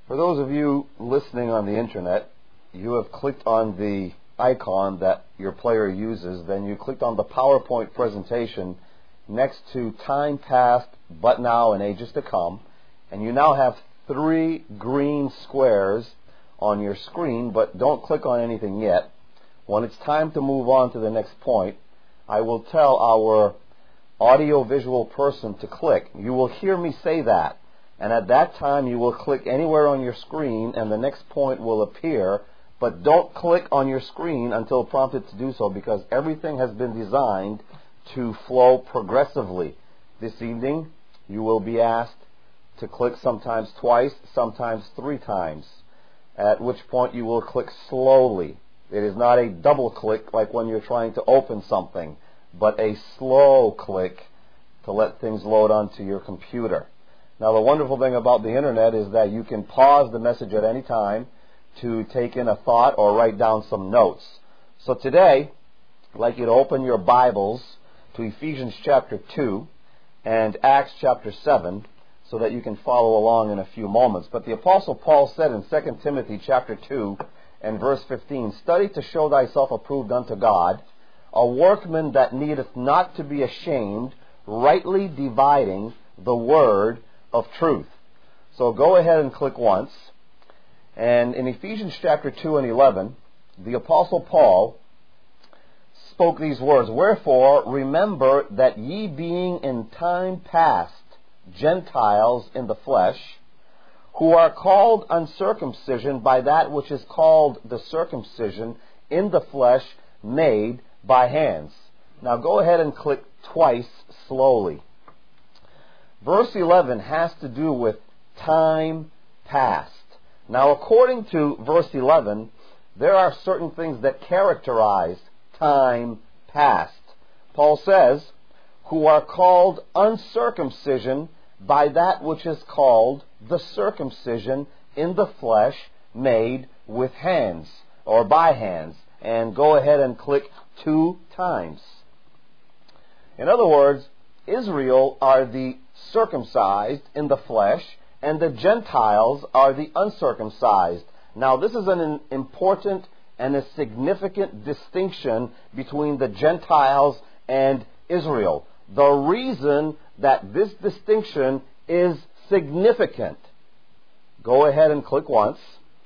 For those of you listening on the internet, you have clicked on the icon that your player uses, then you clicked on the PowerPoint presentation next to Time Past, But Now, and Ages to Come, and you now have 3 green squares on your screen, but don't click on anything yet. When it's time to move on to the next point, I will tell our audio-visual person to click. You will hear me say that, and at that time you will click anywhere on your screen and the next point will appear, but don't click on your screen until prompted to do so, because everything has been designed to flow progressively. This evening you will be asked to click sometimes twice, sometimes 3 times, at which point you will click slowly. It is not a double click like when you're trying to open something, but a slow click to let things load onto your computer. Now, the wonderful thing about the internet is that you can pause the message at any time to take in a thought or write down some notes. So today, I'd like you to open your Bibles to Ephesians chapter 2 and Acts chapter 7 so that you can follow along in a few moments. But the Apostle Paul said in 2 Timothy chapter 2 and verse 15, "Study to show thyself approved unto God, a workman that needeth not to be ashamed, rightly dividing the word of truth." So go ahead and click once. And in Ephesians chapter 2 and 11, the Apostle Paul spoke these words, "Wherefore remember that ye being in time past Gentiles in the flesh, who are called uncircumcision by that which is called the circumcision in the flesh made by hands." Now go ahead and click twice slowly. Verse 11 has to do with time past. Now, according to verse 11, there are certain things that characterize time past. Paul says, "Who are called uncircumcision by that which is called the circumcision in the flesh made with hands," or by hands. And go ahead and click 2 times. In other words, Israel are the circumcised in the flesh, and the Gentiles are the uncircumcised. Now, this is an important and a significant distinction between the Gentiles and Israel. The reason that this distinction is significant, go ahead and click once,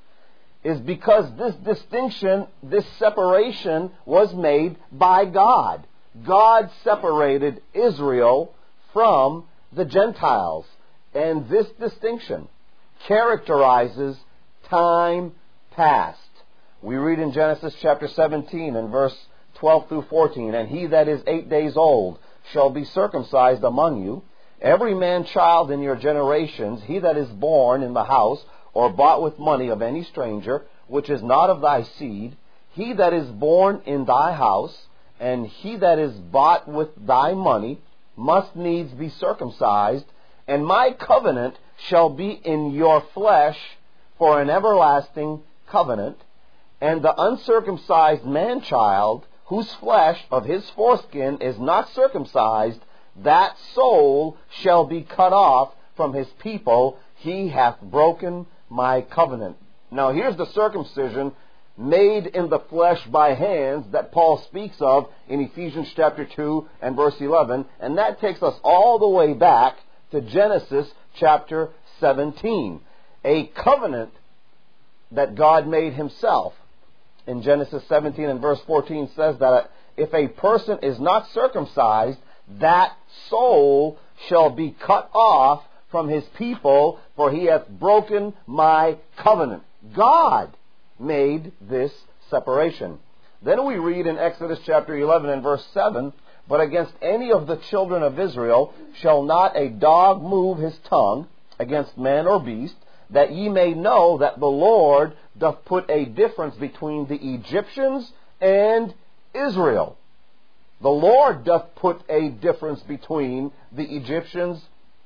is because this distinction, this separation was made by God. God separated Israel from the Gentiles. And this distinction characterizes time past. We read in Genesis chapter 17 and verse 12 through 14, "And he that is 8 days old shall be circumcised among you, every man child in your generations, he that is born in the house or bought with money of any stranger, which is not of thy seed, he that is born in thy house, and he that is bought with thy money, must needs be circumcised, and my covenant shall be in your flesh for an everlasting covenant. And the uncircumcised man-child, whose flesh of his foreskin is not circumcised, that soul shall be cut off from his people. He hath broken my covenant." Now here's the circumcision made in the flesh by hands that Paul speaks of in Ephesians chapter 2 and verse 11. And that takes us all the way back to Genesis chapter 17. A covenant that God made himself. In Genesis 17 and verse 14 says that if a person is not circumcised, that soul shall be cut off from his people, for he hath broken my covenant. God made this separation. Then we read in Exodus chapter 11 and verse 7, "But against any of the children of Israel shall not a dog move his tongue against man or beast, that ye may know that the Lord doth put a difference between the Egyptians and Israel." The Lord doth put a difference between the Egyptians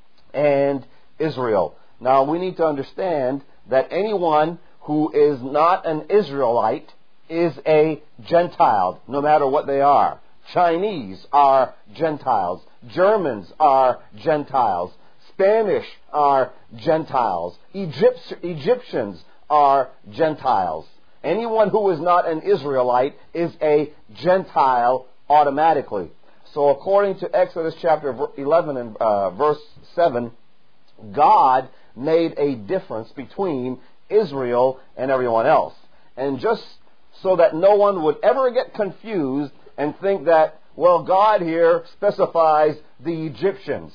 and Israel. Now, we need to understand that anyone who is not an Israelite is a Gentile, no matter what they are. Chinese are Gentiles. Germans are Gentiles. Spanish are Gentiles. Egyptians are Gentiles. Anyone who is not an Israelite is a Gentile automatically. So according to Exodus chapter 11 and verse 7, God made a difference between Israel and everyone else. And just so that no one would ever get confused and think that, well, God here specifies the Egyptians.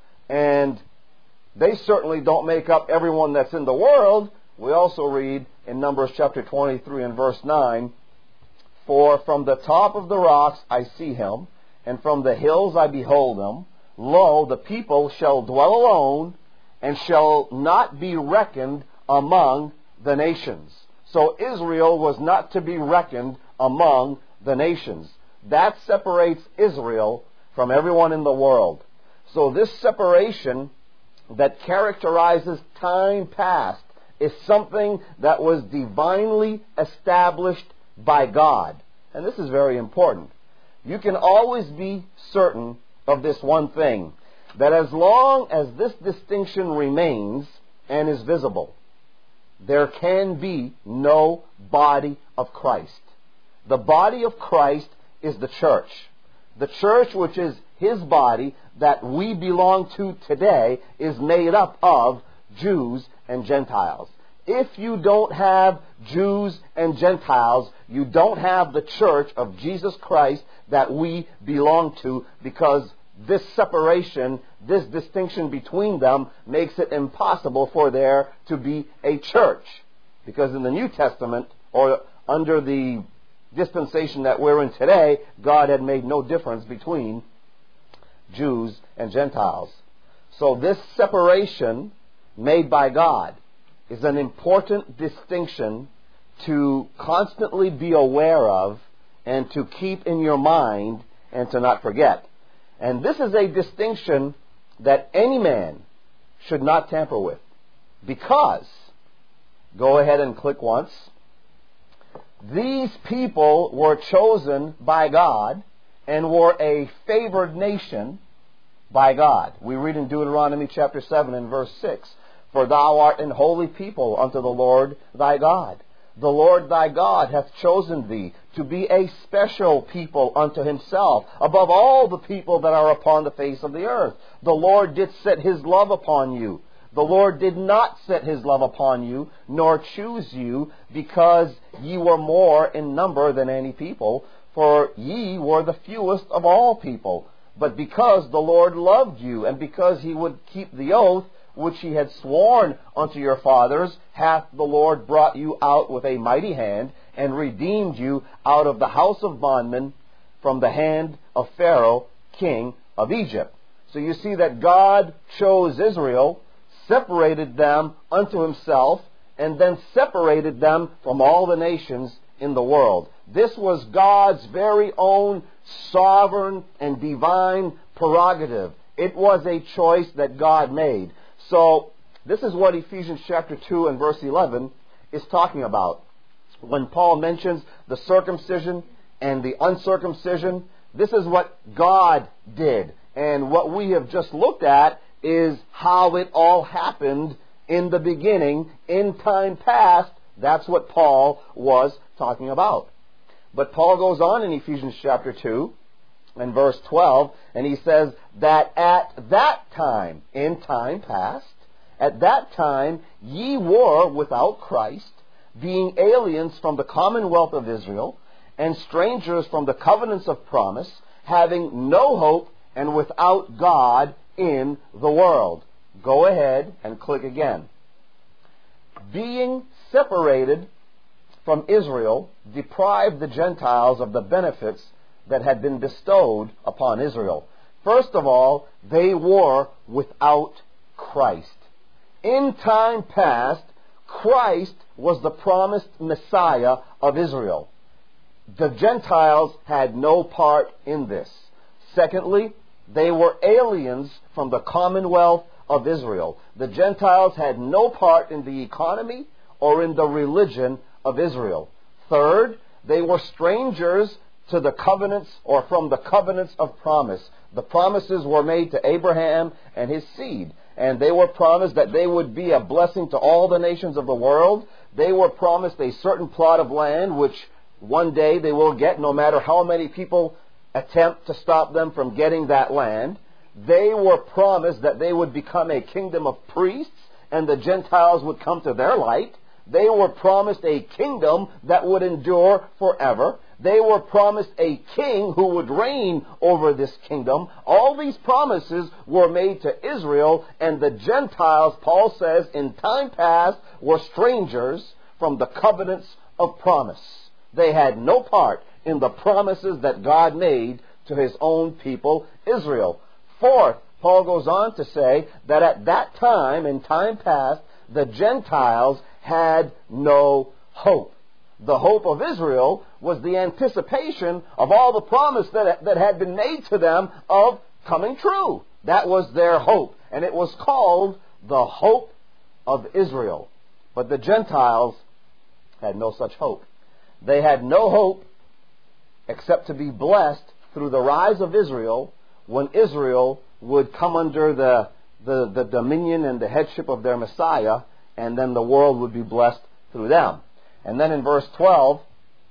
And they certainly don't make up everyone that's in the world. We also read in Numbers chapter 23 and verse 9, "For from the top of the rocks I see him, and from the hills I behold him. Lo, the people shall dwell alone, and shall not be reckoned among the nations." So Israel was not to be reckoned among the nations. That separates Israel from everyone in the world. So this separation that characterizes time past is something that was divinely established by God. And this is very important. You can always be certain of this one thing, that as long as this distinction remains and is visible, there can be no body of Christ. The body of Christ is the church. The church, which is His body that we belong to today, is made up of Jews and Gentiles. If you don't have Jews and Gentiles, you don't have the church of Jesus Christ that we belong to, because this separation, this distinction between them makes it impossible for there to be a church. Because in the New Testament, or under the dispensation that we're in today, God had made no difference between Jews and Gentiles. So this separation made by God is an important distinction to constantly be aware of and to keep in your mind and to not forget. And this is a distinction that any man should not tamper with, because, go ahead and click once, these people were chosen by God and were a favored nation by God. We read in Deuteronomy chapter 7 and verse 6, "For thou art an holy people unto the Lord thy God. The Lord thy God hath chosen thee to be a special people unto Himself, above all the people that are upon the face of the earth. The Lord did set His love upon you. The Lord did not set His love upon you, nor choose you, because ye were more in number than any people, for ye were the fewest of all people. But because the Lord loved you, and because He would keep the oath which He had sworn unto your fathers, hath the Lord brought you out with a mighty hand, and redeemed you out of the house of bondmen, from the hand of Pharaoh, king of Egypt." So you see that God chose Israel, separated them unto Himself, and then separated them from all the nations in the world. This was God's very own sovereign and divine prerogative. It was a choice that God made. So this is what Ephesians chapter 2 and verse 11 is talking about. When Paul mentions the circumcision and the uncircumcision, this is what God did. And what we have just looked at is how it all happened in the beginning, in time past. That's what Paul was talking about. But Paul goes on in Ephesians chapter 2 and verse 12, and he says that at that time, in time past, at that time ye were without Christ, being aliens from the commonwealth of Israel, and strangers from the covenants of promise, having no hope and without God in the world. Go ahead and click again. Being separated from Israel deprived the Gentiles of the benefits that had been bestowed upon Israel. First of all, they were without Christ. In time past, Christ was the promised Messiah of Israel. The Gentiles had no part in this. Secondly, they were aliens from the commonwealth of Israel. The Gentiles had no part in the economy or in the religion of Israel. Third, they were strangers to the covenants, or from the covenants of promise. The promises were made to Abraham and his seed. and they were promised that they would be a blessing to all the nations of the world. They were promised a certain plot of land, which one day they will get, no matter how many people attempt to stop them from getting that land. They were promised that they would become a kingdom of priests, and the Gentiles would come to their light. They were promised a kingdom that would endure forever. They were promised a king who would reign over this kingdom. All these promises were made to Israel, and the Gentiles, Paul says, in time past were strangers from the covenants of promise. They had no part in the promises that God made to His own people, Israel. Fourth, Paul goes on to say that at that time, in time past, the Gentiles had no hope. The hope of Israel was the anticipation of all the promise that had been made to them of coming true. That was their hope. And it was called the hope of Israel. But the Gentiles had no such hope. They had no hope except to be blessed through the rise of Israel when Israel would come under the dominion and the headship of their Messiah, and then the world would be blessed through them. And then in verse 12,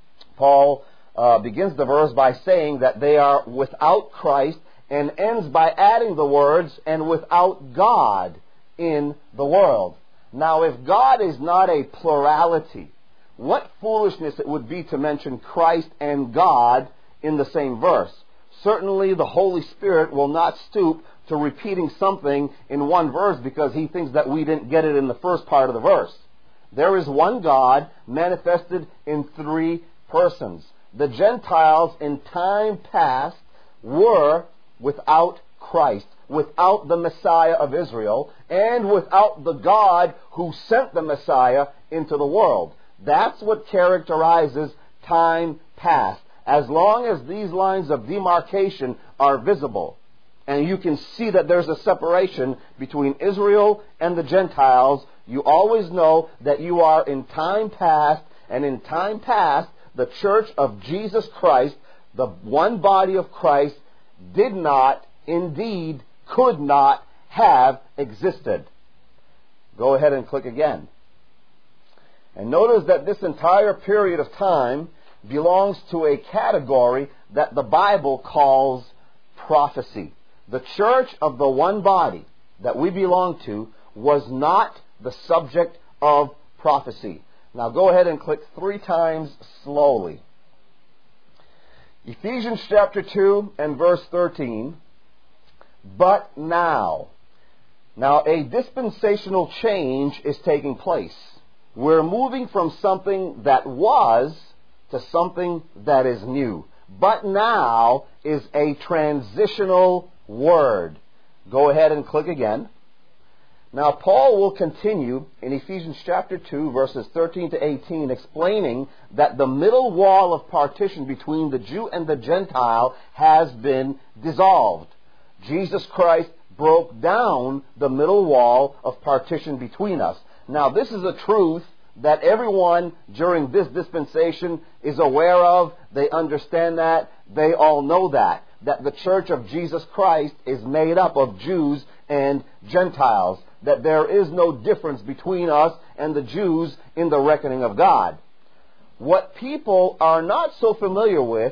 Paul begins the verse by saying that they are without Christ, and ends by adding the words, and without God in the world. Now, if God is not a plurality, what foolishness it would be to mention Christ and God in the same verse. Certainly the Holy Spirit will not stoop to repeating something in one verse because He thinks that we didn't get it in the first part of the verse. There is one God manifested in three persons. The Gentiles in time past were without Christ, without the Messiah of Israel, and without the God who sent the Messiah into the world. That's what characterizes time past. As long as these lines of demarcation are visible, and you can see that there's a separation between Israel and the Gentiles, you always know that you are in time past, and in time past, the church of Jesus Christ, the one body of Christ, did not, indeed, could not have existed. Go ahead and click again. And notice that this entire period of time belongs to a category that the Bible calls prophecy. The church of the one body that we belong to was not the subject of prophecy. Now go ahead and click 3 times slowly. Ephesians chapter 2 and verse 13. But now. Now a dispensational change is taking place. We're moving from something that was to something that is new. But now is a transitional word. Go ahead and click again. Now Paul will continue in Ephesians chapter 2 verses 13 to 18 explaining that the middle wall of partition between the Jew and the Gentile has been dissolved. Jesus Christ broke down the middle wall of partition between us. Now this is a truth that everyone during this dispensation is aware of. They understand that. They all know that the church of Jesus Christ is made up of Jews and Gentiles, that there is no difference between us and the Jews in the reckoning of God. What people are not so familiar with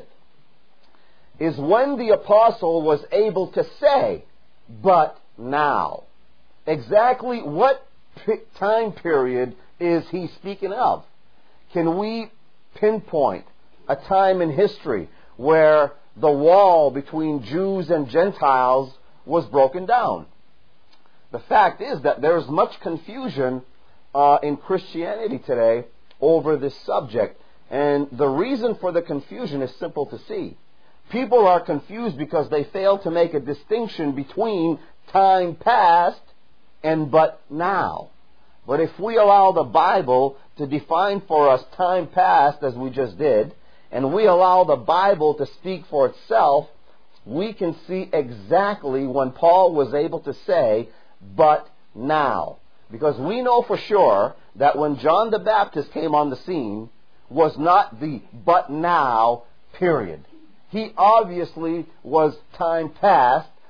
is when the apostle was able to say, but now. Exactly what time period is he speaking of? Can we pinpoint a time in history where the wall between Jews and Gentiles was broken down? The fact is that there's much confusion in Christianity today over this subject. And the reason for the confusion is simple to see. People are confused because they fail to make a distinction between time past and but now. But if we allow the Bible to define for us time past as we just did, and we allow the Bible to speak for itself, we can see exactly when Paul was able to say, but now. Because we know for sure that when John the Baptist came on the scene was not the but now period. He obviously was time past,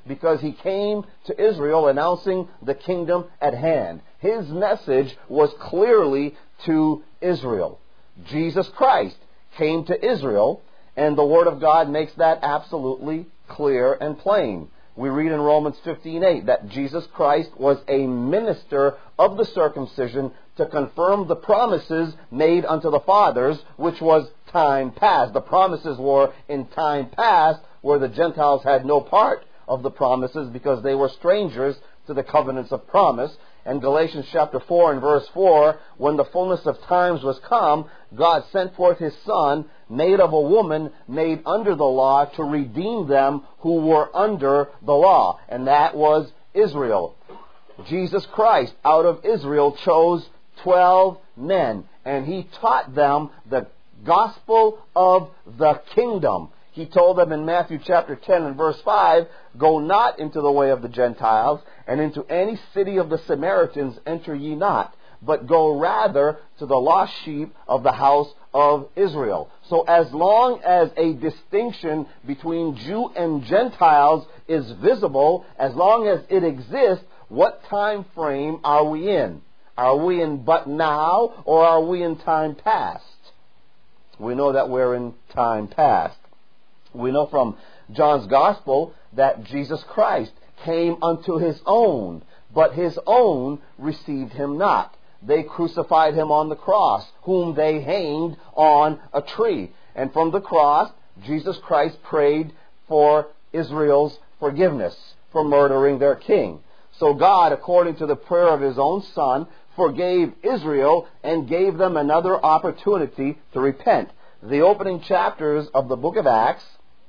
because he came to Israel announcing the kingdom at hand. His message was clearly to Israel. Jesus Christ came to Israel, and the Word of God makes that absolutely clear and plain. We read in Romans 15:8 that Jesus Christ was a minister of the circumcision to confirm the promises made unto the fathers, which was time past. The promises were in time past, where the Gentiles had no part of the promises because they were strangers to the covenants of promise. And Galatians chapter 4 and verse 4, when the fullness of times was come, God sent forth His Son, made of a woman, made under the law, to redeem them who were under the law. And that was Israel. Jesus Christ, out of Israel, chose 12 men, and He taught them the gospel of the kingdom. He told them in Matthew chapter 10 and verse 5, "Go not into the way of the Gentiles, and into any city of the Samaritans enter ye not, but go rather to the lost sheep of the house of Israel." So as long as a distinction between Jew and Gentiles is visible, as long as it exists, what time frame are we in? Are we in but now, or are we in time past? We know that we're in time past. We know from John's Gospel that Jesus Christ came unto His own, but His own received Him not. They crucified Him on the cross, whom they hanged on a tree. And from the cross, Jesus Christ prayed for Israel's forgiveness for murdering their king. So God, according to the prayer of His own Son, forgave Israel and gave them another opportunity to repent. The opening chapters of the book of Acts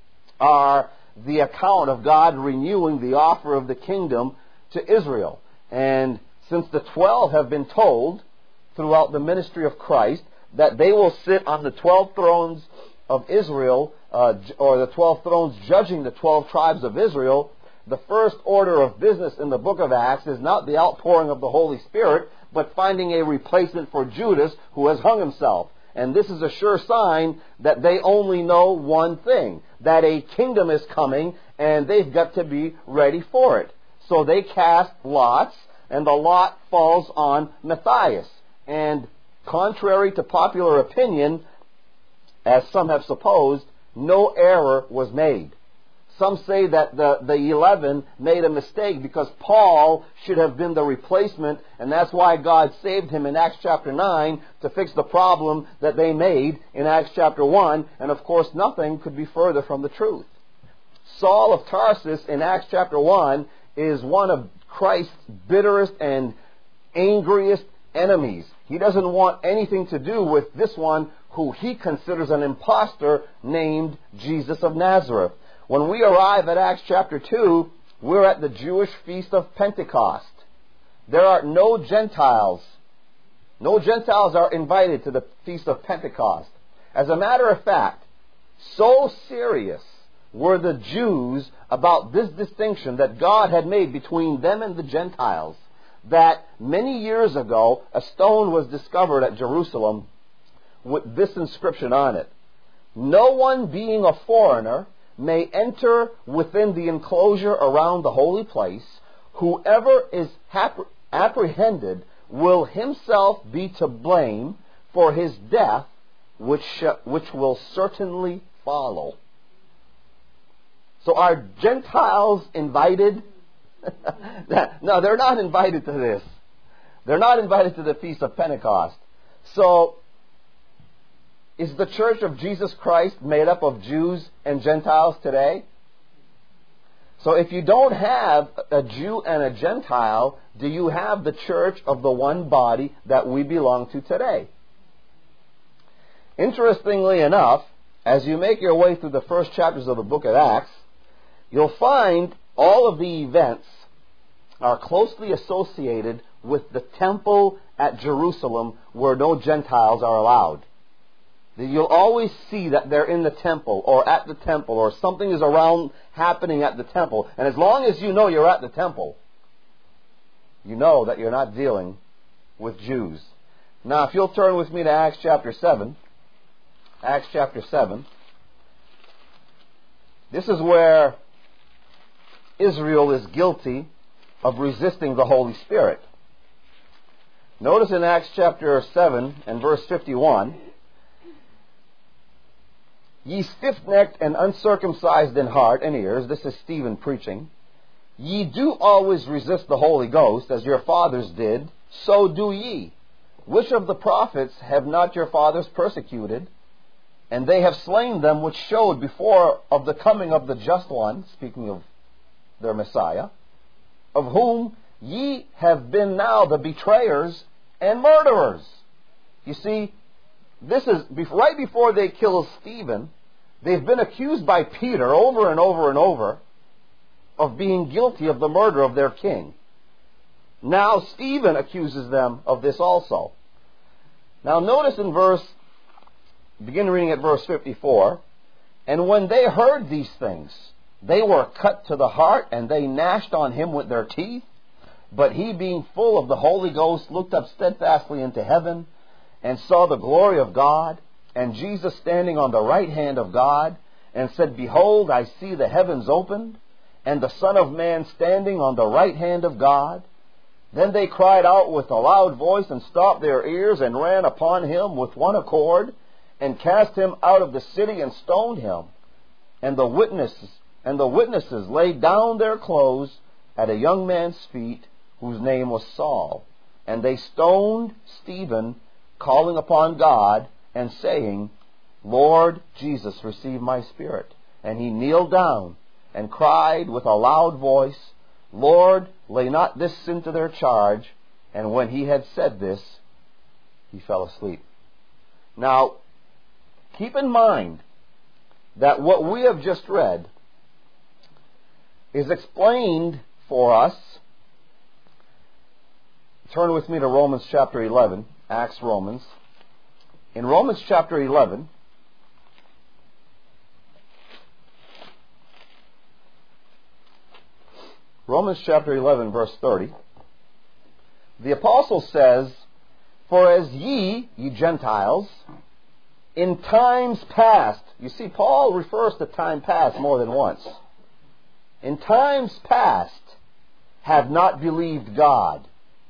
are the account of God renewing the offer of the kingdom to Israel. And since the 12 have been told throughout the ministry of Christ that they will sit on the 12 thrones of Israel, or the 12 thrones judging the 12 tribes of Israel, the first order of business in the book of Acts is not the outpouring of the Holy Spirit, but finding a replacement for Judas who has hung himself. And this is a sure sign that they only know one thing, that a kingdom is coming, and they've got to be ready for it. So they cast lots, and the lot falls on Matthias. And contrary to popular opinion, as some have supposed, no error was made. Some say that the 11 made a mistake because Paul should have been the replacement, and that's why God saved him in Acts chapter 9 to fix the problem that they made in Acts chapter 1, and of course nothing could be further from the truth. Saul of Tarsus in Acts chapter 1 is one of Christ's bitterest and angriest enemies. He doesn't want anything to do with this one who he considers an impostor named Jesus of Nazareth. When we arrive at Acts chapter 2, we're at the Jewish feast of Pentecost. There are no Gentiles. No Gentiles are invited to the feast of Pentecost. As a matter of fact, so serious were the Jews about this distinction that God had made between them and the Gentiles, that many years ago a stone was discovered at Jerusalem with this inscription on it: "No one being a foreigner may enter within the enclosure around the holy place. Whoever is apprehended will himself be to blame for his death, which will certainly follow." So are Gentiles invited? No, they're not invited to this. They're not invited to the Feast of Pentecost. So, is the Church of Jesus Christ made up of Jews and Gentiles today? So if you don't have a Jew and a Gentile, do you have the church of the one body that we belong to today? Interestingly enough, as you make your way through the first chapters of the book of Acts, you'll find all of the events are closely associated with the temple at Jerusalem, where no Gentiles are allowed. You'll always see that they're in the temple or at the temple, or something is around happening at the temple. And as long as you know you're at the temple, you know that you're not dealing with Jews. Now, if you'll turn with me to Acts chapter 7. Acts chapter 7. This is where Israel is guilty of resisting the Holy Spirit. Notice in Acts chapter 7 and verse 51, ye stiff-necked and uncircumcised in heart and ears, this is Stephen preaching, ye do always resist the Holy Ghost, as your fathers did, so do ye. Which of the prophets have not your fathers persecuted? And they have slain them which showed before of the coming of the just one, speaking of their Messiah, of whom ye have been now the betrayers and murderers. You see, this is right before they kill Stephen. They've been accused by Peter over and over and over of being guilty of the murder of their king. Now Stephen accuses them of this also. Now notice in begin reading at verse 54, and when they heard these things, they were cut to the heart, and they gnashed on him with their teeth. But he, being full of the Holy Ghost, looked up steadfastly into heaven, and saw the glory of God, and Jesus standing on the right hand of God, and said, Behold, I see the heavens opened, and the Son of Man standing on the right hand of God. Then they cried out with a loud voice, and stopped their ears, and ran upon him with one accord, and cast him out of the city, and stoned him. And the witnesses laid down their clothes at a young man's feet, whose name was Saul. And they stoned Stephen, calling upon God, and saying, Lord Jesus, receive my spirit. And he kneeled down, and cried with a loud voice, Lord, lay not this sin to their charge. And when he had said this, he fell asleep. Now, keep in mind that what we have just read is explained for us. Turn with me to Romans chapter 11, Acts Romans. In Romans chapter 11, Romans chapter 11, verse 30, the apostle says, For as ye Gentiles, in times past, you see, Paul refers to time past more than once. In times past, have not believed God,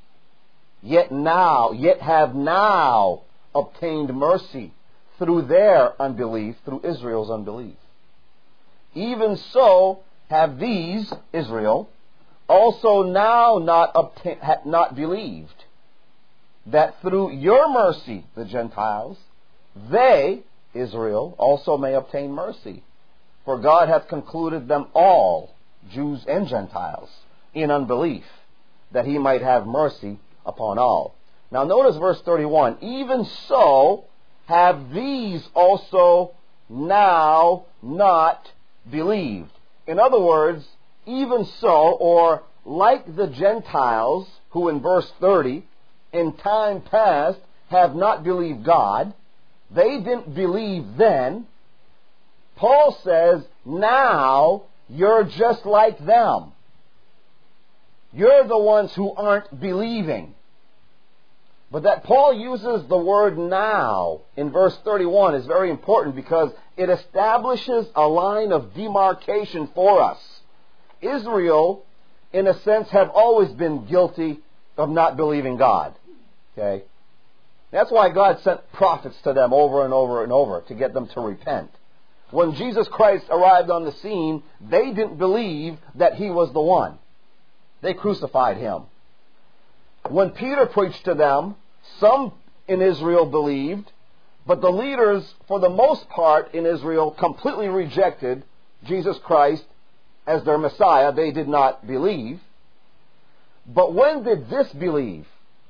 yet have now obtained mercy through their unbelief, through Israel's unbelief. Even so have these, Israel, also now not believed, that through your mercy, the Gentiles, they, Israel, also may obtain mercy. For God hath concluded them all, Jews and Gentiles, in unbelief, that he might have mercy upon all. Now notice verse 31. Even so have these also now not believed. In other words, even so, or like the Gentiles, who in verse 30, in time past, have not believed God, they didn't believe then. Paul says, now you're just like them. You're the ones who aren't believing. But that Paul uses the word now in verse 31 is very important because it establishes a line of demarcation for us. Israel, in a sense, have always been guilty of not believing God. Okay? That's why God sent prophets to them over and over and over to get them to repent. When Jesus Christ arrived on the scene, they didn't believe that he was the one. They crucified him. When Peter preached to them, some in Israel believed, but the leaders, for the most part in Israel, completely rejected Jesus Christ as their Messiah. They did not believe. But when did this believe?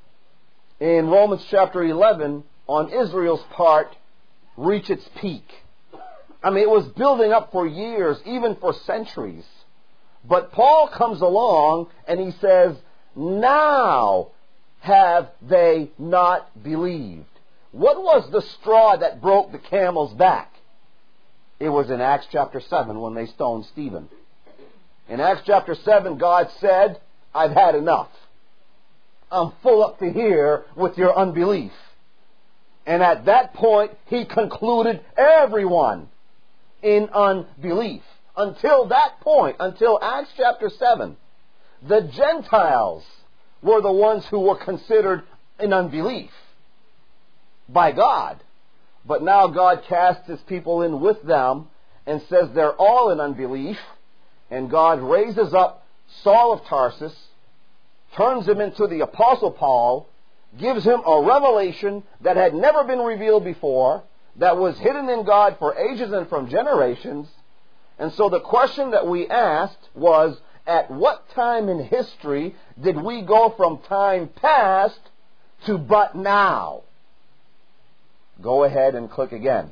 In Romans chapter 11, on Israel's part, reach its peak. I mean, it was building up for years, even for centuries. But Paul comes along and he says, now have they not believed. What was the straw that broke the camel's back? It was in Acts chapter 7 when they stoned Stephen. In Acts chapter 7, God said, I've had enough. I'm full up to here with your unbelief. And at that point, he concluded everyone in unbelief until that point, until Acts chapter 7, the Gentiles were the ones who were considered in unbelief by God. But now God casts His people in with them and says they're all in unbelief. And God raises up Saul of Tarsus, turns him into the Apostle Paul, gives him a revelation that had never been revealed before, that was hidden in God for ages and from generations. And so the question that we asked was, at what time in history did we go from time past to but now? Go ahead and click again.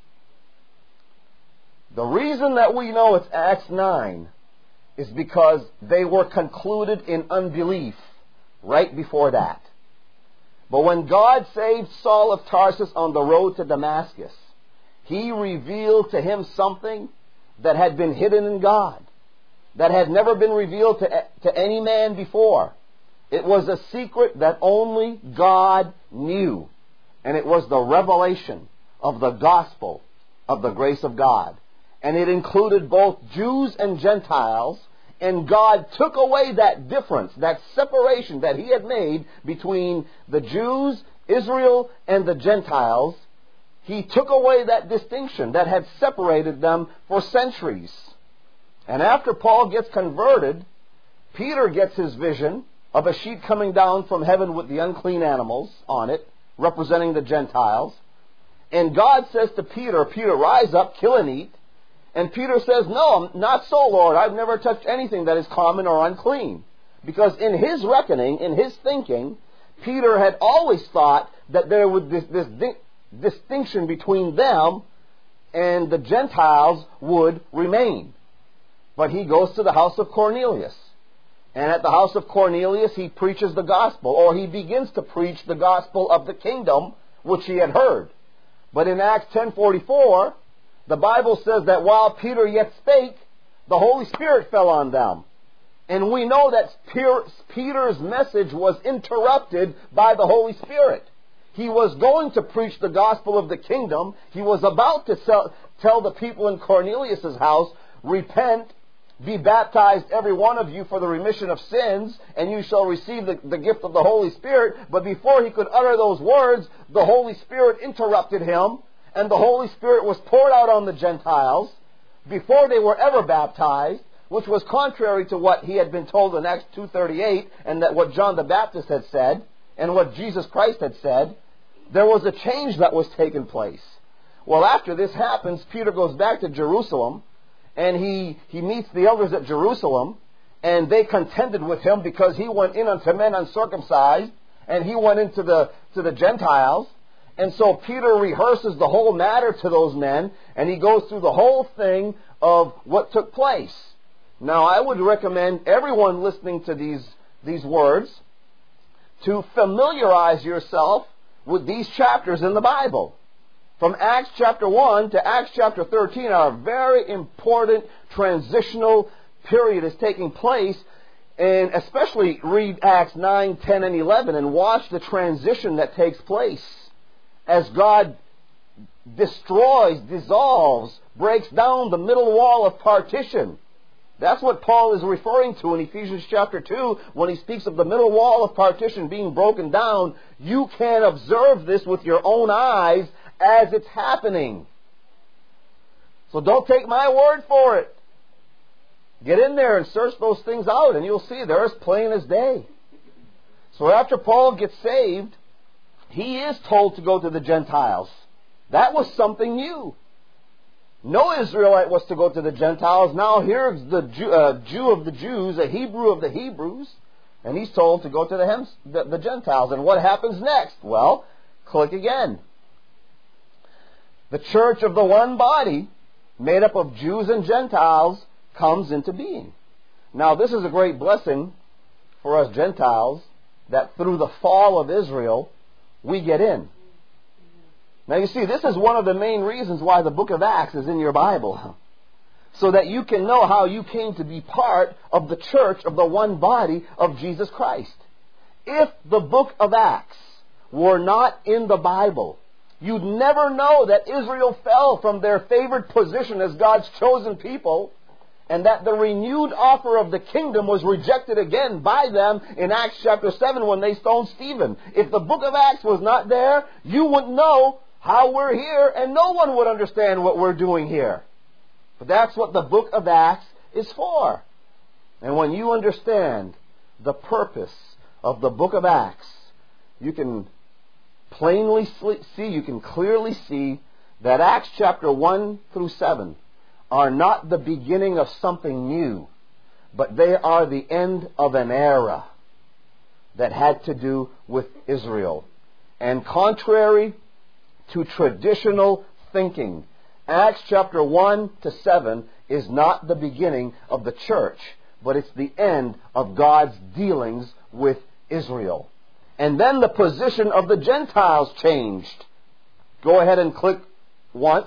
The reason that we know it's Acts 9 is because they were concluded in unbelief right before that. But when God saved Saul of Tarsus on the road to Damascus, He revealed to him something that had been hidden in God, that had never been revealed to any man before. It was a secret that only God knew. And it was the revelation of the gospel of the grace of God. And it included both Jews and Gentiles. And God took away that difference, that separation that He had made between the Jews, Israel, and the Gentiles. He took away that distinction that had separated them for centuries. And after Paul gets converted, Peter gets his vision of a sheet coming down from heaven with the unclean animals on it, representing the Gentiles. And God says to Peter, Peter, rise up, kill and eat. And Peter says, no, not so, Lord. I've never touched anything that is common or unclean. Because in his reckoning, in his thinking, Peter had always thought that there was this distinction between them and the Gentiles would remain. But he goes to the house of Cornelius. And at the house of Cornelius, he preaches the gospel, or he begins to preach the gospel of the kingdom, which he had heard. But in Acts 10:44, the Bible says that while Peter yet spake, the Holy Spirit fell on them. And we know that Peter's message was interrupted by the Holy Spirit. He was going to preach the gospel of the kingdom. He was about to tell the people in Cornelius' house, repent, be baptized every one of you for the remission of sins, and you shall receive the gift of the Holy Spirit. But before he could utter those words, the Holy Spirit interrupted him, and the Holy Spirit was poured out on the Gentiles before they were ever baptized, which was contrary to what he had been told in Acts 2:38, and that what John the Baptist had said, and what Jesus Christ had said. There was a change that was taking place. Well, after this happens, Peter goes back to Jerusalem, and he meets the elders at Jerusalem, and they contended with him because he went in unto men uncircumcised, and he went into the Gentiles. And so Peter rehearses the whole matter to those men, and he goes through the whole thing of what took place. Now, I would recommend everyone listening to these words to familiarize yourself with these chapters in the Bible. From Acts chapter 1 to Acts chapter 13 are a very important transitional period is taking place. And especially read Acts 9, 10, and 11 and watch the transition that takes place as God destroys, dissolves, breaks down the middle wall of partition. That's what Paul is referring to in Ephesians chapter 2 when he speaks of the middle wall of partition being broken down. You can observe this with your own eyes as it's happening. So don't take my word for it. Get in there and search those things out, and you'll see they're as plain as day. So after Paul gets saved, he is told to go to the Gentiles. That was something new. No Israelite was to go to the Gentiles. Now here's the Jew of the Jews, a Hebrew of the Hebrews, and he's told to go to the Gentiles. And what happens next? Well, click again. The church of the one body, made up of Jews and Gentiles, comes into being. Now this is a great blessing for us Gentiles, that through the fall of Israel, we get in. Now you see, this is one of the main reasons why the book of Acts is in your Bible. So that you can know how you came to be part of the church of the one body of Jesus Christ. If the book of Acts were not in the Bible, you'd never know that Israel fell from their favored position as God's chosen people and that the renewed offer of the kingdom was rejected again by them in Acts chapter 7 when they stoned Stephen. If the book of Acts was not there, you wouldn't know how we're here, and no one would understand what we're doing here. But that's what the book of Acts is for. And when you understand the purpose of the book of Acts, you can plainly see, you can clearly see that Acts chapter 1 through 7 are not the beginning of something new, but they are the end of an era that had to do with Israel. And contrary to traditional thinking, Acts chapter 1 to 7 is not the beginning of the church, but it's the end of God's dealings with Israel. And then the position of the Gentiles changed. Go ahead and click once.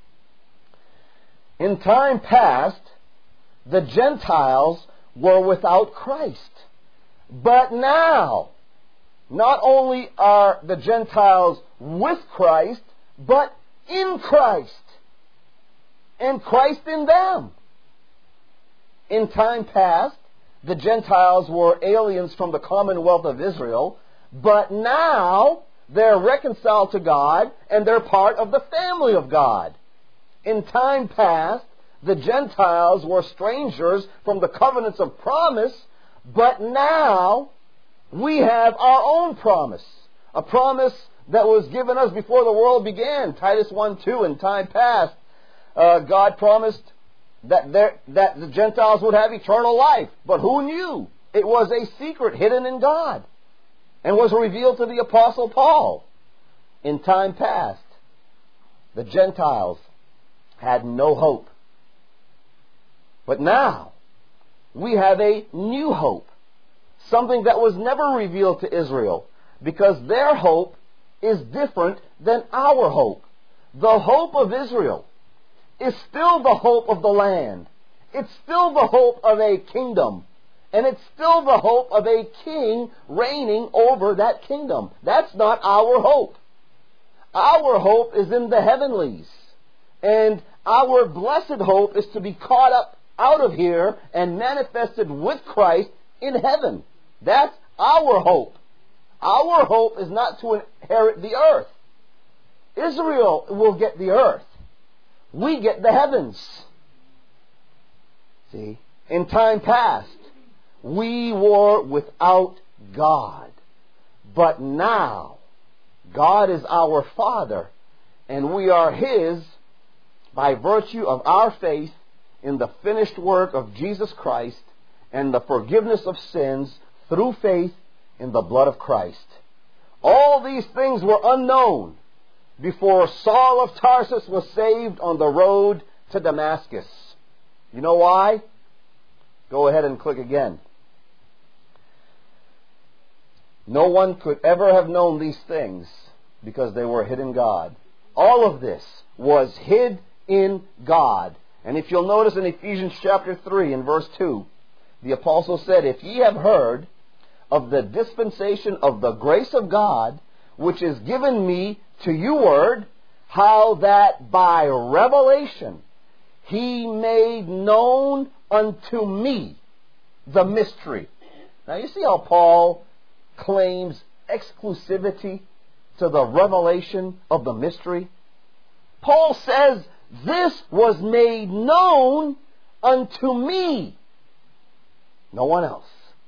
In time past, the Gentiles were without Christ. But now, not only are the Gentiles with Christ, but in Christ. And Christ in them. In time past, the Gentiles were aliens from the commonwealth of Israel, but now they're reconciled to God and they're part of the family of God. In time past, the Gentiles were strangers from the covenants of promise, but now we have our own promise. A promise that was given us before the world began. Titus 1:2, in time past, God promised that the Gentiles would have eternal life. But who knew? It was a secret hidden in God and was revealed to the Apostle Paul. In time past, the Gentiles had no hope. But now, we have a new hope. Something that was never revealed to Israel, because their hope is different than our hope. The hope of Israel is still the hope of the land. It's still the hope of a kingdom. And it's still the hope of a king reigning over that kingdom. That's not our hope. Our hope is in the heavenlies. And our blessed hope is to be caught up out of here and manifested with Christ in heaven. That's our hope. Our hope is not to inherit the earth. Israel will get the earth. We get the heavens. See? In time past, we were without God. But now, God is our Father, and we are His by virtue of our faith in the finished work of Jesus Christ and the forgiveness of sins through faith in the blood of Christ. All these things were unknown before Saul of Tarsus was saved on the road to Damascus. You know why? Go ahead and click again. No one could ever have known these things because they were hid in God. All of this was hid in God. And if you'll notice in Ephesians chapter 3 and verse 2, the apostle said, "If ye have heard of the dispensation of the grace of God, which is given me to you word, how that by revelation He made known unto me the mystery." Now you see how Paul claims exclusivity to the revelation of the mystery? Paul says, "This was made known unto me." No one else.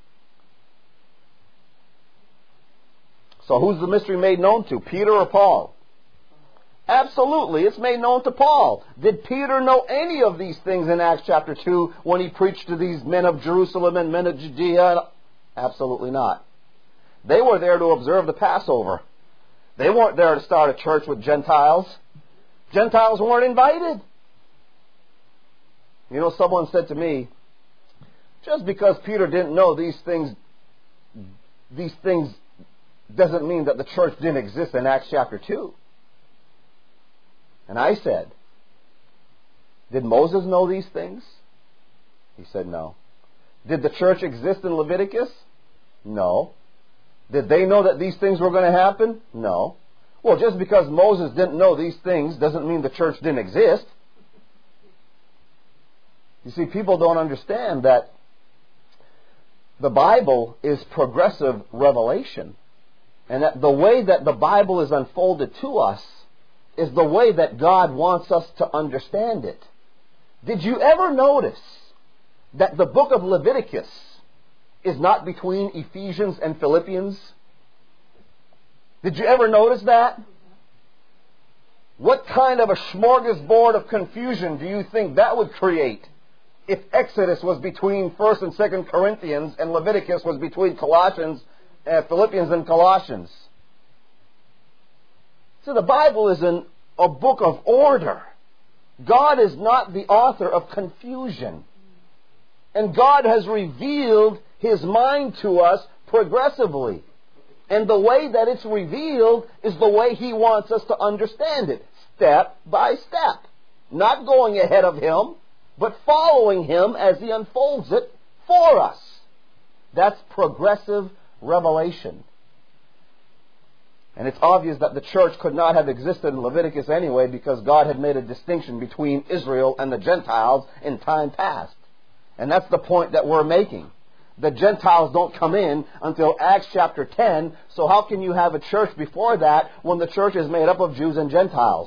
So who's the mystery made known to? Peter or Paul? Absolutely, it's made known to Paul. Did Peter know any of these things in Acts chapter 2 when he preached to these men of Jerusalem and men of Judea? Absolutely not. They were there to observe the Passover. They weren't there to start a church with Gentiles. Gentiles weren't invited. You know, someone said to me, just because Peter didn't know these things doesn't mean that the church didn't exist in Acts chapter 2. And I said, did Moses know these things? He said no. Did the church exist in Leviticus? No. Did they know that these things were going to happen? No. Well, just because Moses didn't know these things doesn't mean the church didn't exist. You see, people don't understand that the Bible is progressive revelation, and that the way that the Bible is unfolded to us is the way that God wants us to understand it. Did you ever notice that the book of Leviticus is not between Ephesians and Philippians? Did you ever notice that? What kind of a smorgasbord of confusion do you think that would create if Exodus was between 1st and 2nd Corinthians and Leviticus was between Philippians and Colossians? So the Bible is a book of order. God is not the author of confusion. And God has revealed His mind to us progressively. And the way that it's revealed is the way He wants us to understand it, step by step. Not going ahead of Him, but following Him as He unfolds it for us. That's progressive revelation. And it's obvious that the church could not have existed in Leviticus anyway, because God had made a distinction between Israel and the Gentiles in time past. And that's the point that we're making. The Gentiles don't come in until Acts chapter 10, so how can you have a church before that when the church is made up of Jews and Gentiles?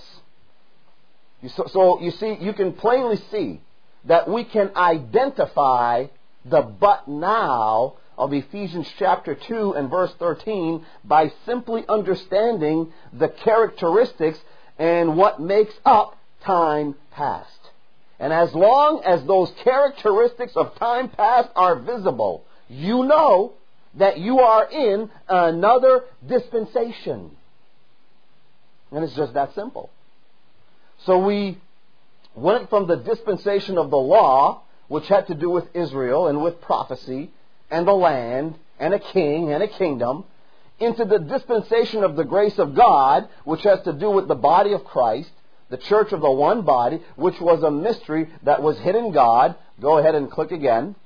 So you see, you can plainly see that we can identify the but now of Ephesians chapter 2 and verse 13 by simply understanding the characteristics and what makes up time past. And as long as those characteristics of time past are visible, you know that you are in another dispensation. And it's just that simple. So we went from the dispensation of the law, which had to do with Israel and with prophecy and the land and a king and a kingdom, into the dispensation of the grace of God, which has to do with the body of Christ, the church of the one body, which was a mystery that was hid in God. Go ahead and click again.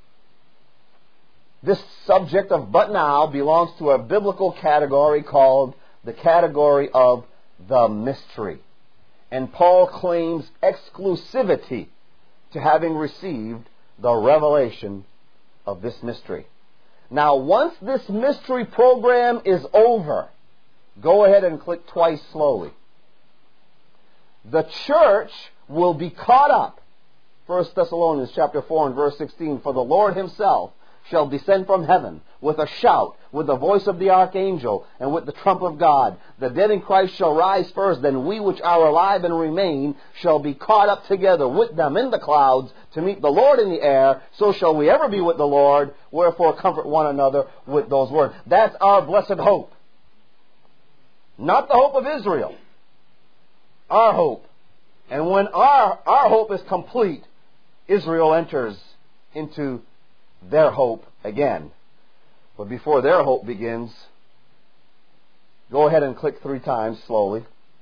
This subject of but now belongs to a biblical category called the category of the mystery. And Paul claims exclusivity to having received the revelation of this mystery. Now, once this mystery program is over, go ahead and click twice slowly. The church will be caught up. 1 Thessalonians chapter 4 and verse 16, for the Lord Himself shall descend from heaven with a shout, with the voice of the archangel, and with the trump of God. The dead in Christ shall rise first, then we which are alive and remain shall be caught up together with them in the clouds to meet the Lord in the air. So shall we ever be with the Lord. Wherefore comfort one another with those words. That's our blessed hope. Not the hope of Israel. Our hope. And when our hope is complete, Israel enters into their hope again. But before their hope begins, go ahead and click 3 times slowly.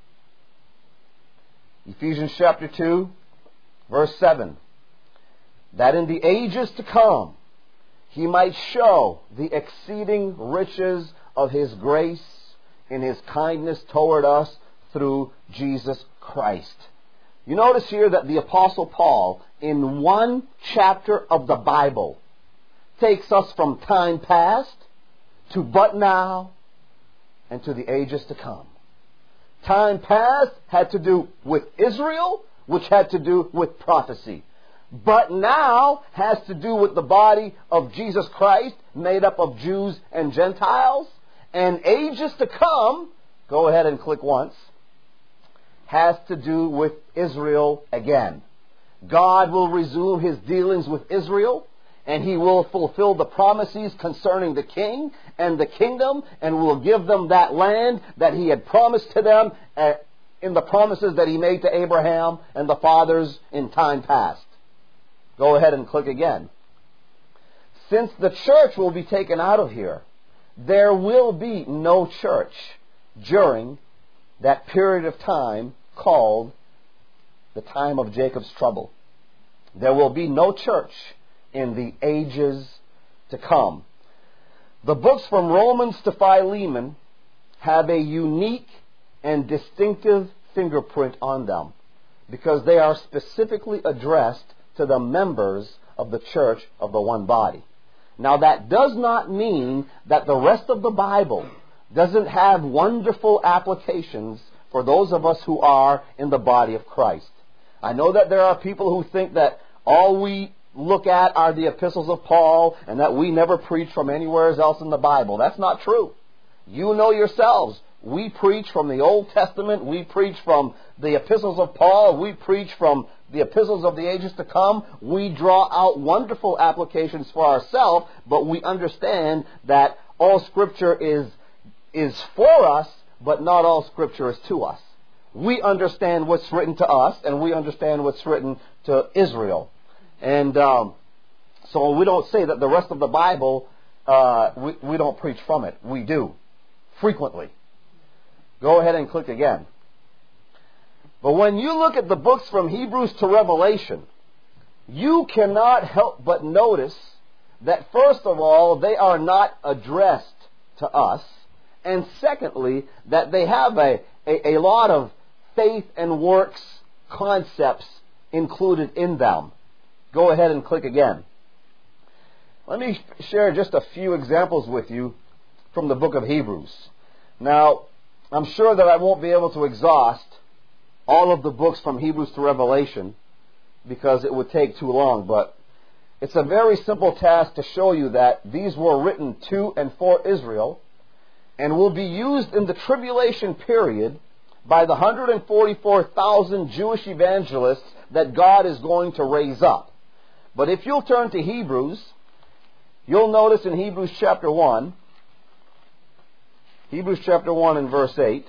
Ephesians chapter 2, verse 7. That in the ages to come He might show the exceeding riches of His grace in His kindness toward us through Jesus Christ. You notice here that the Apostle Paul, in one chapter of the Bible, takes us from time past to but now and to the ages to come. Time past had to do with Israel, which had to do with prophecy. But now has to do with the body of Jesus Christ, made up of Jews and Gentiles. And ages to come, go ahead and click once, has to do with Israel again. God will resume His dealings with Israel, and He will fulfill the promises concerning the king and the kingdom, and will give them that land that He had promised to them in the promises that He made to Abraham and the fathers in time past. Go ahead and click again. Since the church will be taken out of here, there will be no church during that period of time called the time of Jacob's trouble. There will be no church in the ages to come. The books from Romans to Philemon have a unique and distinctive fingerprint on them because they are specifically addressed to the members of the church of the one body. Now that does not mean that the rest of the Bible doesn't have wonderful applications for those of us who are in the body of Christ. I know that there are people who think that all we look at are the epistles of Paul and that we never preach from anywhere else in the Bible. That's not true. You know yourselves. We preach from the Old Testament. We preach from the epistles of Paul. We preach from the epistles of the ages to come. We draw out wonderful applications for ourselves, but we understand that all Scripture is for us, but not all Scripture is to us. We understand what's written to us, and we understand what's written to Israel. And so we don't say that the rest of the Bible, we don't preach from it. We do, frequently. Go ahead and click again. But when you look at the books from Hebrews to Revelation, you cannot help but notice that, first of all, they are not addressed to us, and secondly, that they have a lot of faith and works concepts included in them. Go ahead and click again. Let me share just a few examples with you from the book of Hebrews. Now, I'm sure that I won't be able to exhaust all of the books from Hebrews to Revelation because it would take too long, but it's a very simple task to show you that these were written to and for Israel and will be used in the tribulation period by the 144,000 Jewish evangelists that God is going to raise up. But if you'll turn to Hebrews, you'll notice in Hebrews chapter 1 and verse 8,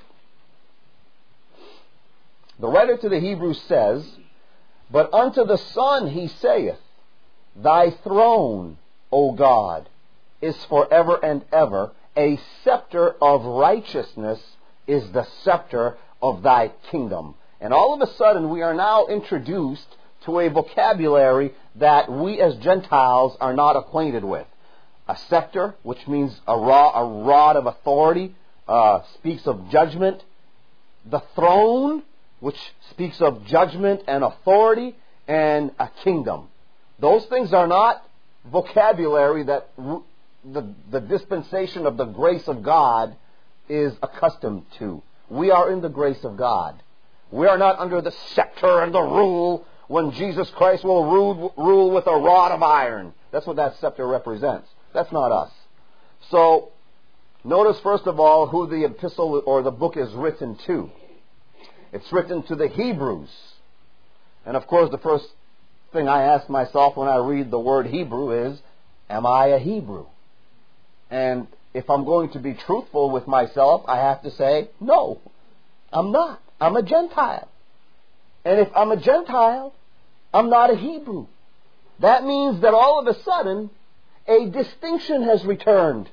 the writer to the Hebrews says, "But unto the Son he saith, Thy throne, O God, is forever and ever. A scepter of righteousness is the scepter of thy kingdom." And all of a sudden we are now introduced to a vocabulary that we as Gentiles are not acquainted with. A scepter, which means a rod of authority, speaks of judgment. The throne, which speaks of judgment and authority, and a kingdom. Those things are not vocabulary that the dispensation of the grace of God is accustomed to. We are in the grace of God. We are not under the scepter and the rule when Jesus Christ will rule with a rod of iron. That's what that scepter represents. That's not us. So, notice first of all who the epistle or the book is written to. It's written to the Hebrews. And of course the first thing I ask myself when I read the word Hebrew is, am I a Hebrew? And if I'm going to be truthful with myself, I have to say, no, I'm not. I'm a Gentile. And if I'm a Gentile, I'm not a Hebrew. That means that all of a sudden, a distinction has returned.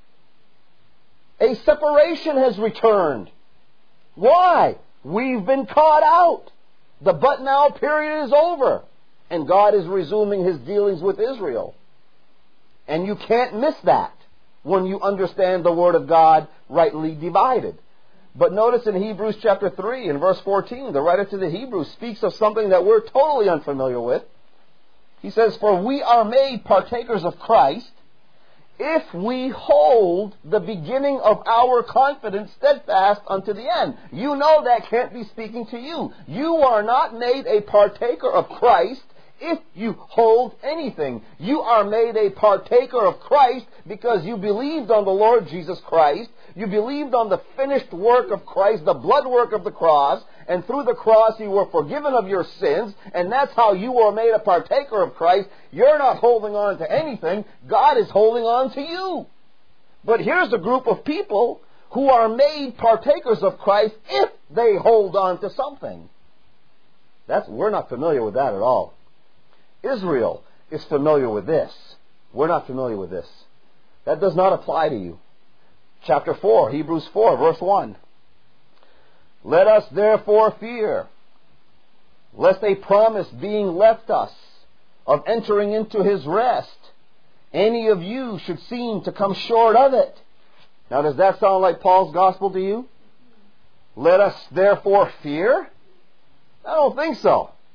A separation has returned. Why? We've been caught out. The but now period is over. And God is resuming His dealings with Israel. And you can't miss that when you understand the Word of God rightly divided. But notice in Hebrews chapter 3 and verse 14, the writer to the Hebrews speaks of something that we're totally unfamiliar with. He says, "For we are made partakers of Christ, if we hold the beginning of our confidence steadfast unto the end." You know that can't be speaking to you. You are not made a partaker of Christ if you hold anything. You are made a partaker of Christ because you believed on the Lord Jesus Christ. You believed on the finished work of Christ, the blood work of the cross, and through the cross you were forgiven of your sins, and that's how you were made a partaker of Christ. You're not holding on to anything. God is holding on to you. But here's a group of people who are made partakers of Christ if they hold on to something. We're not familiar with that at all. Israel is familiar with this. We're not familiar with this. That does not apply to you. Chapter 4, Hebrews 4, verse 1. "Let us therefore fear, lest a promise being left us of entering into His rest, any of you should seem to come short of it." Now, does that sound like Paul's gospel to you? Let us therefore fear? I don't think so.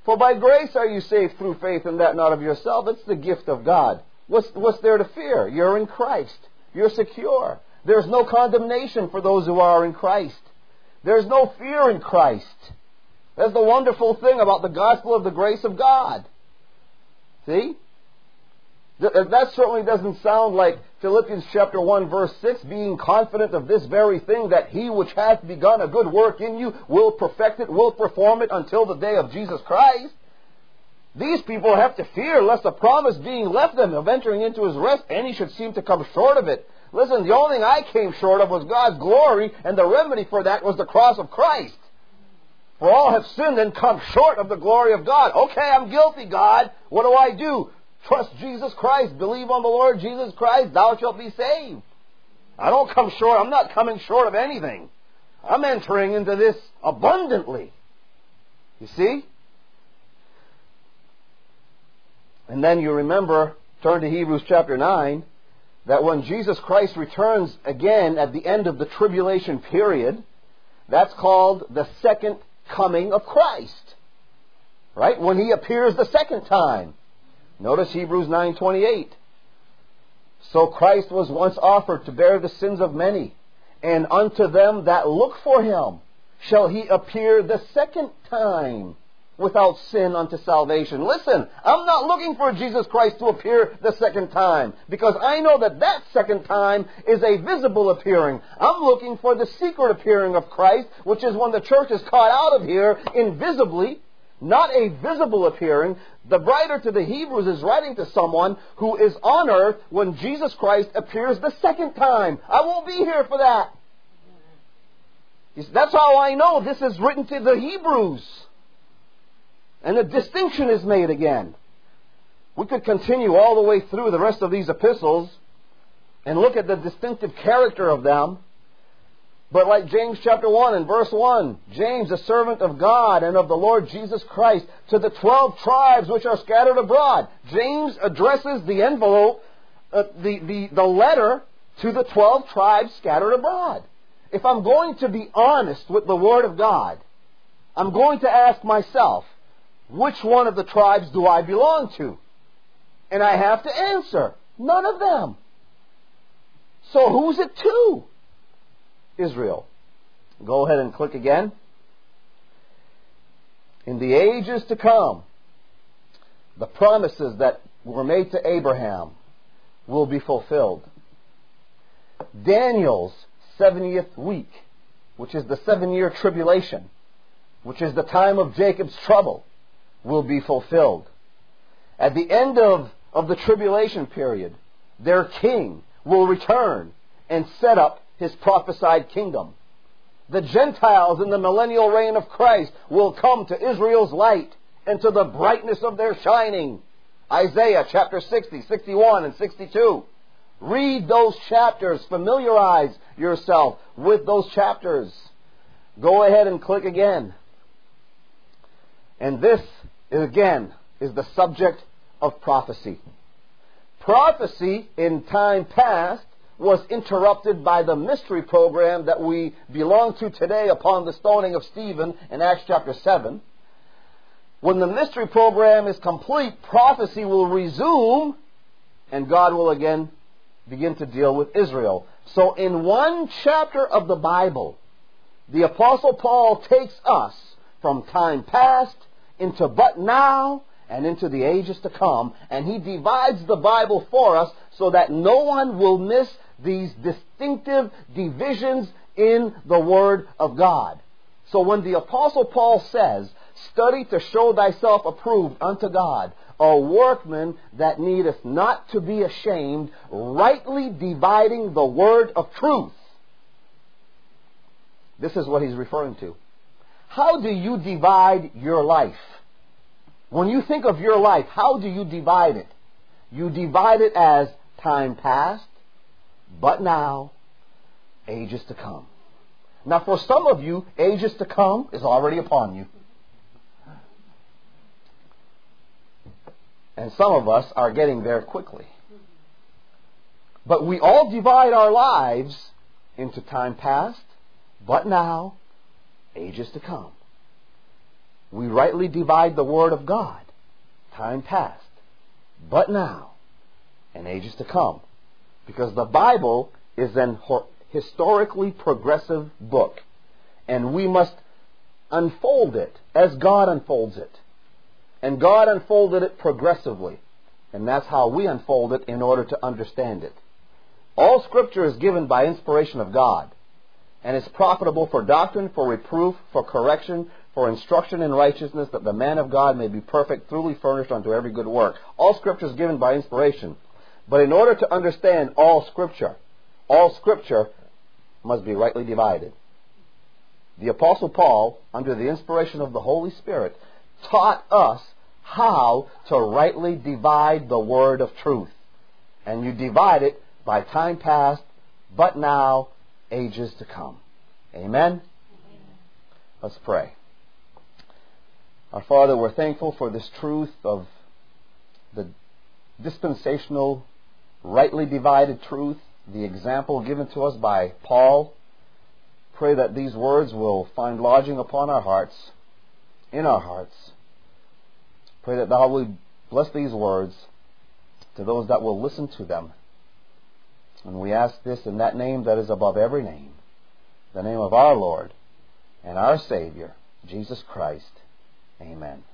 For by grace are you saved through faith, and that not of yourself. It's the gift of God. What's there to fear? You're in Christ. You're secure. There's no condemnation for those who are in Christ. There's no fear in Christ. That's the wonderful thing about the gospel of the grace of God. See? That certainly doesn't sound like Philippians chapter 1 verse 6, being confident of this very thing, that he which hath begun a good work in you will perfect it, will perform it until the day of Jesus Christ. These people have to fear lest the promise being left them of entering into his rest, any should seem to come short of it. Listen, the only thing I came short of was God's glory, and the remedy for that was the cross of Christ. For all have sinned and come short of the glory of God. Okay, I'm guilty, God. What do I do? Trust Jesus Christ. Believe on the Lord Jesus Christ. Thou shalt be saved. I don't come short. I'm not coming short of anything. I'm entering into this abundantly. You see? And then you remember, turn to Hebrews chapter 9, that when Jesus Christ returns again at the end of the tribulation period, that's called the second coming of Christ. Right? When He appears the second time. Notice Hebrews 9:28. So Christ was once offered to bear the sins of many, and unto them that look for Him shall He appear the second time without sin unto salvation. Listen, I'm not looking for Jesus Christ to appear the second time, because I know that second time is a visible appearing. I'm looking for the secret appearing of Christ, which is when the church is caught out of here invisibly, not a visible appearing. The writer to the Hebrews is writing to someone who is on earth when Jesus Christ appears the second time. I won't be here for that. That's how I know this is written to the Hebrews. And a distinction is made again. We could continue all the way through the rest of these epistles and look at the distinctive character of them. But like James chapter 1 and verse 1, James, a servant of God and of the Lord Jesus Christ, to the 12 tribes which are scattered abroad. James addresses the envelope, the letter to the 12 tribes scattered abroad. If I'm going to be honest with the Word of God, I'm going to ask myself, which one of the tribes do I belong to? And I have to answer, none of them. So who's it to? Israel. Go ahead and click again. In the ages to come, the promises that were made to Abraham will be fulfilled. Daniel's 70th week, which is the 7-year tribulation, which is the time of Jacob's trouble, will be fulfilled. At the end of the tribulation period, their king will return and set up His prophesied kingdom. The Gentiles in the millennial reign of Christ will come to Israel's light and to the brightness of their shining. Isaiah chapter 60, 61, and 62. Read those chapters. Familiarize yourself with those chapters. Go ahead and click again. And this, again, is the subject of prophecy. Prophecy in time past was interrupted by the mystery program that we belong to today upon the stoning of Stephen in Acts chapter 7. When the mystery program is complete, prophecy will resume, and God will again begin to deal with Israel. So in one chapter of the Bible, the Apostle Paul takes us from time past into but now and into the ages to come, and he divides the Bible for us so that no one will miss these distinctive divisions in the Word of God. So when the Apostle Paul says, "Study to show thyself approved unto God, a workman that needeth not to be ashamed, rightly dividing the word of truth," this is what he's referring to. How do you divide your life? When you think of your life, how do you divide it? You divide it as time past, but now, ages to come. Now for some of you, ages to come is already upon you. And some of us are getting there quickly. But we all divide our lives into time past, but now, ages to come. we rightly divide the Word of God. Time past, but now, and ages to come. Because the Bible is an historically progressive book, and we must unfold it as God unfolds it. And God unfolded it progressively, and that's how we unfold it in order to understand it. All Scripture is given by inspiration of God, and is profitable for doctrine, for reproof, for correction, for instruction in righteousness, that the man of God may be perfect, truly furnished unto every good work. All Scripture is given by inspiration. But in order to understand all Scripture must be rightly divided. The Apostle Paul, under the inspiration of the Holy Spirit, taught us how to rightly divide the word of truth. And you divide it by time past, but now, ages to come. Amen? Let's pray. Our Father, we're thankful for this truth of the dispensational, rightly divided truth, the example given to us by Paul. Pray that these words will find lodging upon our hearts, in our hearts. Pray that Thou will bless these words to those that will listen to them. And we ask this in that name that is above every name, the name of our Lord and our Savior, Jesus Christ. Amen.